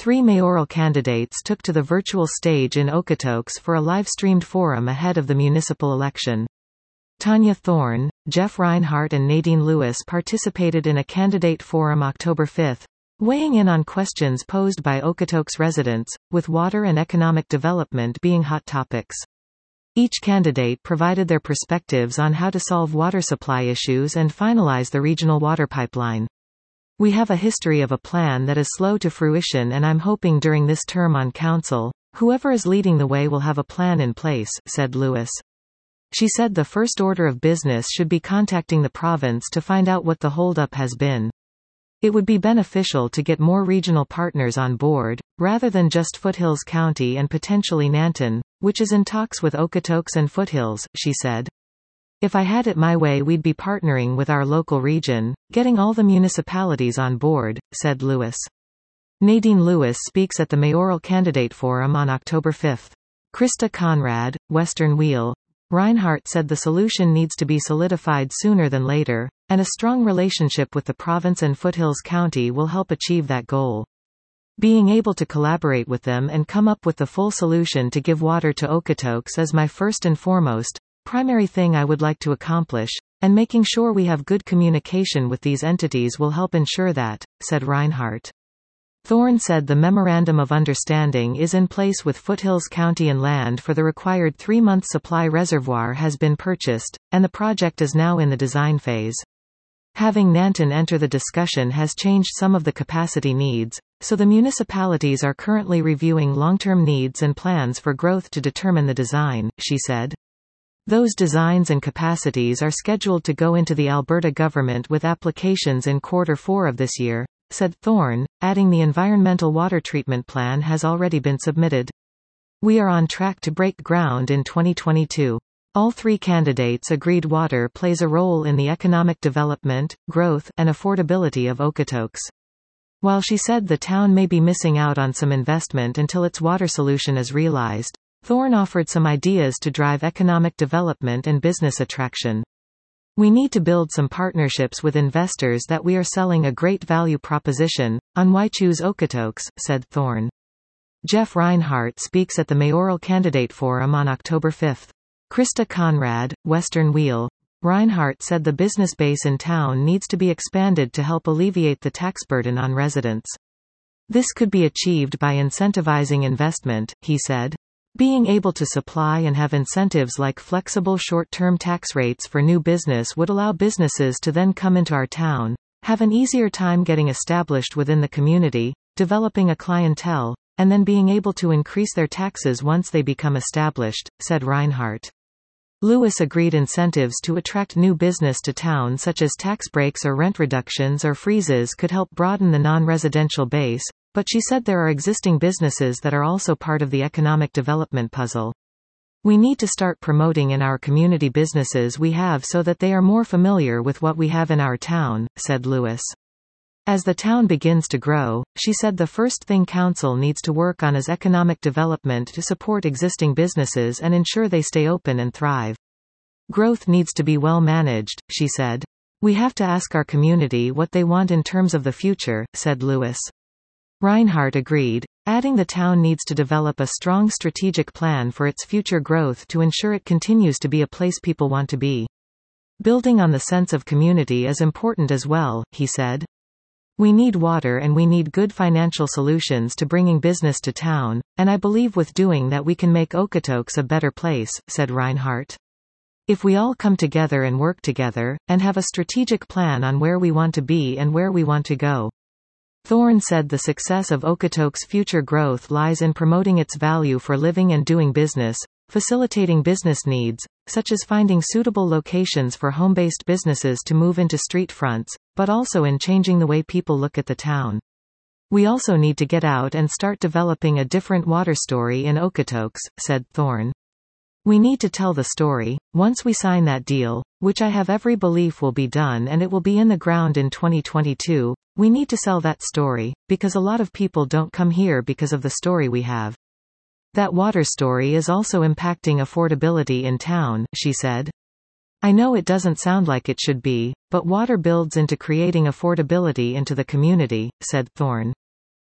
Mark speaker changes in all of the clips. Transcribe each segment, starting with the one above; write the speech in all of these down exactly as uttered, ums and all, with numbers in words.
Speaker 1: Three mayoral candidates took to the virtual stage in Okotoks for a live-streamed forum ahead of the municipal election. Tanya Thorne, Jeff Reinhardt and Nadine Lewis participated in a candidate forum October fifth, weighing in on questions posed by Okotoks residents, with water and economic development being hot topics. Each candidate provided their perspectives on how to solve water supply issues and finalize the regional water pipeline. "We have a history of a plan that is slow to fruition, and I'm hoping during this term on council, whoever is leading the way will have a plan in place," said Lewis. She said the first order of business should be contacting the province to find out what the holdup has been. It would be beneficial to get more regional partners on board, rather than just Foothills County and potentially Nanton, which is in talks with Okotoks and Foothills, she said. "If I had it my way, we'd be partnering with our local region, getting all the municipalities on board," said Lewis. Nadine Lewis speaks at the mayoral candidate forum on October fifth. Krista Conrad, Western Wheel. Reinhardt said the solution needs to be solidified sooner than later, and a strong relationship with the province and Foothills County will help achieve that goal. "Being able to collaborate with them and come up with the full solution to give water to Okotoks is my first and foremost, primary thing I would like to accomplish, and making sure we have good communication with these entities will help ensure that," said Reinhardt. Thorne said the Memorandum of Understanding is in place with Foothills County and land for the required three-month supply reservoir has been purchased, and the project is now in the design phase. Having Nanton enter the discussion has changed some of the capacity needs, so the municipalities are currently reviewing long-term needs and plans for growth to determine the design, she said. Those designs and capacities are scheduled to go into the Alberta government with applications in quarter four of this year, said Thorne, adding the environmental water treatment plan has already been submitted. "We are on track to break ground in twenty twenty-two. All three candidates agreed water plays a role in the economic development, growth, and affordability of Okotoks. While she said the town may be missing out on some investment until its water solution is realized, Thorne offered some ideas to drive economic development and business attraction. "We need to build some partnerships with investors that we are selling a great value proposition, on why choose Okotoks," said Thorne. Jeff Reinhardt speaks at the mayoral candidate forum on October fifth. Krista Conrad, Western Wheel. Reinhardt said the business base in town needs to be expanded to help alleviate the tax burden on residents. "This could be achieved by incentivizing investment," he said. "Being able to supply and have incentives like flexible short-term tax rates for new business would allow businesses to then come into our town, have an easier time getting established within the community, developing a clientele, and then being able to increase their taxes once they become established," said Reinhardt. Lewis agreed incentives to attract new business to town such as tax breaks or rent reductions or freezes could help broaden the non-residential base, but she said there are existing businesses that are also part of the economic development puzzle. "We need to start promoting in our community businesses we have so that they are more familiar with what we have in our town," said Lewis. As the town begins to grow, she said the first thing council needs to work on is economic development to support existing businesses and ensure they stay open and thrive. "Growth needs to be well managed," she said. "We have to ask our community what they want in terms of the future," said Lewis. Reinhardt agreed, adding the town needs to develop a strong strategic plan for its future growth to ensure it continues to be a place people want to be. "Building on the sense of community is important as well," he said. "We need water and we need good financial solutions to bringing business to town, and I believe with doing that we can make Okotoks a better place," said Reinhardt. "If we all come together and work together, and have a strategic plan on where we want to be and where we want to go." Thorne said the success of Okotoks' future growth lies in promoting its value for living and doing business, facilitating business needs, such as finding suitable locations for home-based businesses to move into street fronts, but also in changing the way people look at the town. "We also need to get out and start developing a different water story in Okotoks," said Thorne. "We need to tell the story. Once we sign that deal, which I have every belief will be done and it will be in the ground in twenty twenty-two, we need to sell that story, because a lot of people don't come here because of the story we have. That water story is also impacting affordability in town," she said. "I know it doesn't sound like it should be, but water builds into creating affordability into the community," said Thorne.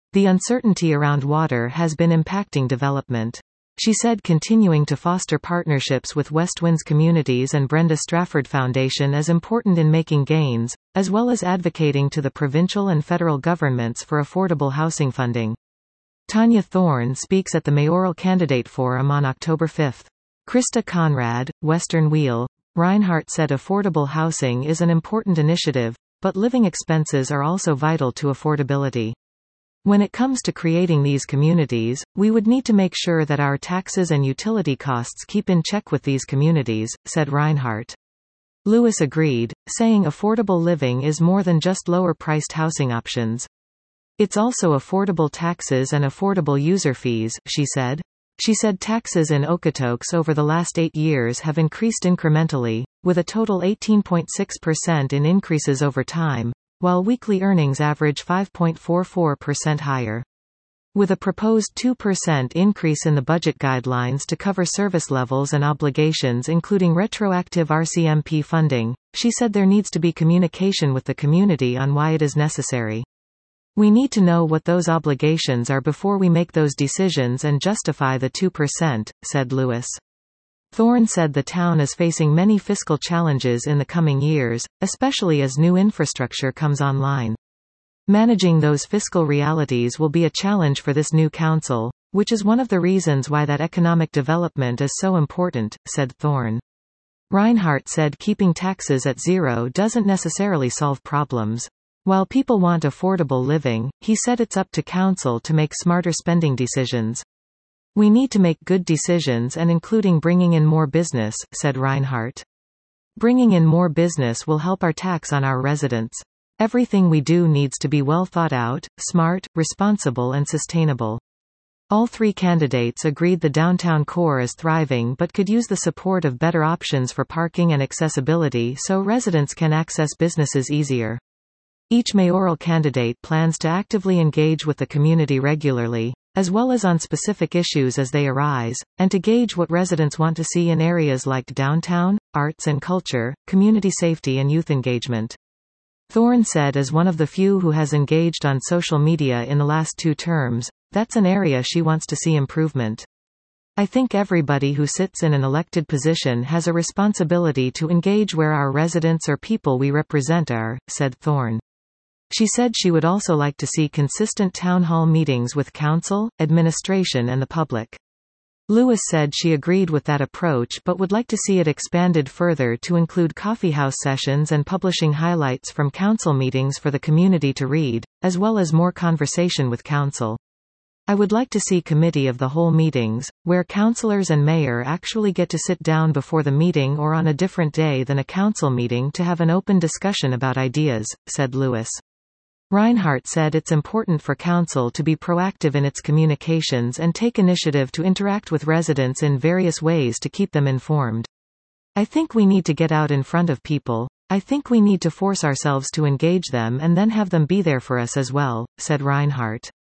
Speaker 1: The uncertainty around water has been impacting development. She said continuing to foster partnerships with West Winds Communities and Brenda Strafford Foundation is important in making gains, as well as advocating to the provincial and federal governments for affordable housing funding. Tanya Thorne speaks at the Mayoral Candidate Forum on October fifth. Krista Conrad, Western Wheel, Reinhardt said affordable housing is an important initiative, but living expenses are also vital to affordability. When it comes to creating these communities, we would need to make sure that our taxes and utility costs keep in check with these communities, said Reinhardt. Lewis agreed, saying affordable living is more than just lower-priced housing options. It's also affordable taxes and affordable user fees, she said. She said taxes in Okotoks over the last eight years have increased incrementally, with a total eighteen point six percent in increases over time, while weekly earnings average five point four four percent higher. With a proposed two percent increase in the budget guidelines to cover service levels and obligations including retroactive R C M P funding, she said there needs to be communication with the community on why it is necessary. We need to know what those obligations are before we make those decisions and justify the two percent, said Lewis. Thorne said the town is facing many fiscal challenges in the coming years, especially as new infrastructure comes online. Managing those fiscal realities will be a challenge for this new council, which is one of the reasons why that economic development is so important, said Thorne. Reinhardt said keeping taxes at zero doesn't necessarily solve problems. While people want affordable living, he said it's up to council to make smarter spending decisions. We need to make good decisions and including bringing in more business, said Reinhardt. Bringing in more business will help our tax on our residents. Everything we do needs to be well thought out, smart, responsible and sustainable. All three candidates agreed the downtown core is thriving but could use the support of better options for parking and accessibility so residents can access businesses easier. Each mayoral candidate plans to actively engage with the community regularly, as well as on specific issues as they arise, and to gauge what residents want to see in areas like downtown, arts and culture, community safety and youth engagement. Thorne said as one of the few who has engaged on social media in the last two terms, that's an area she wants to see improvement. I think everybody who sits in an elected position has a responsibility to engage where our residents or people we represent are, said Thorne. She said she would also like to see consistent town hall meetings with council, administration and the public. Lewis said she agreed with that approach but would like to see it expanded further to include coffeehouse sessions and publishing highlights from council meetings for the community to read, as well as more conversation with council. I would like to see committee of the whole meetings, where councillors and mayor actually get to sit down before the meeting or on a different day than a council meeting to have an open discussion about ideas, said Lewis. Reinhardt said it's important for council to be proactive in its communications and take initiative to interact with residents in various ways to keep them informed. I think we need to get out in front of people. I think we need to force ourselves to engage them and then have them be there for us as well, said Reinhardt.